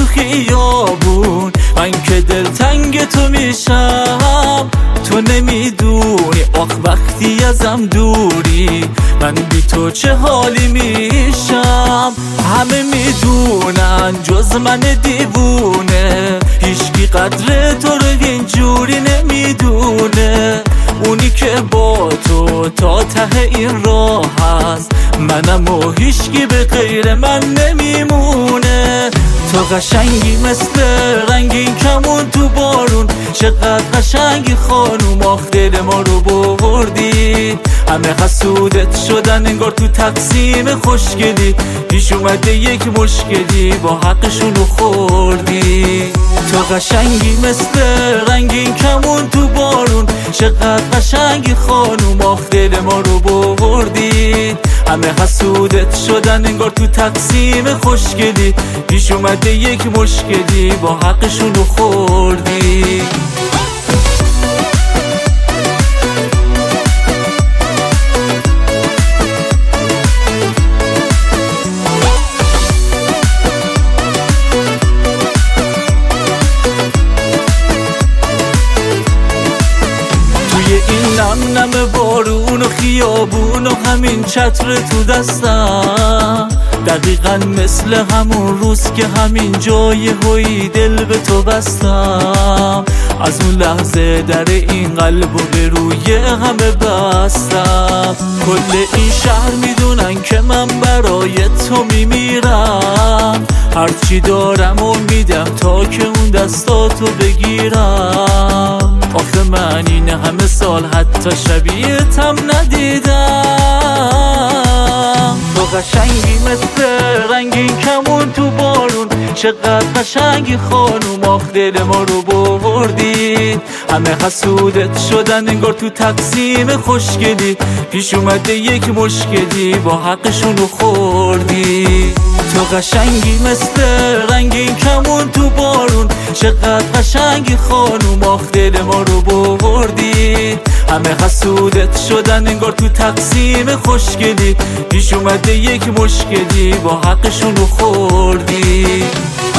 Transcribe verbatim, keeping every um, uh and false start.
خیابون، من که دلتنگ تو میشم. تو نمیدونی آخ وقتی ازم دوری، من بی تو چه حالی میشم. همه میدونن جز من دیوونه، هیچکی قدر تو رو اینجوری نمیدونه. اونی که با تو تا ته این راه هست، منم و هیچکی به غیر من نمیمونه. تو قشنگی مثل رنگین کمون تو بارون، چقدر قشنگی خانوم، آخ دل ما رو بردی. همه حسودت شدن انگار تو تقسیم خوشگلی، پیش اومده یک مشکلی با حقشونو خوردی. تو قشنگی مثل رنگین کمون تو بارون، چقدر قشنگی خانوم، آخ دل ما رو بردی. همه حسودت شدن انگار تو تقسیم خوشگلی، پیش اومده یک مشکلی با حقشونو خوردی. این نم نم بارون و خیابون و همین چتر تو دستم، دقیقا مثل همون روز که همین جای هوی دل به تو بستم. از اون لحظه در این قلب و به روی همه بستم. کل این شهر میدونن که من برای تو میمیرم، هرچی دارم و میدم تا که اون دستاتو بگیرم. آخه من این همه سال حتی شبیه‌تم ندیدم. تو قشنگی مثل رنگین کمون تو بارون، چقدر قشنگی خانوم، آخ دل ما رو بردی. همه حسودت شدن انگار تو تقسیم خوشگلی، پیش اومده یک مشکلی با حقشونو خوردی. تو قشنگی مثل رنگین کمون تو بارون، چقدر قشنگی خانوم، آخ دل ما رو بردی. همه حسودت شدن انگار تو تقسیم خوشگلی، پیش اومده یک مشکلی با حقشونو خوردی.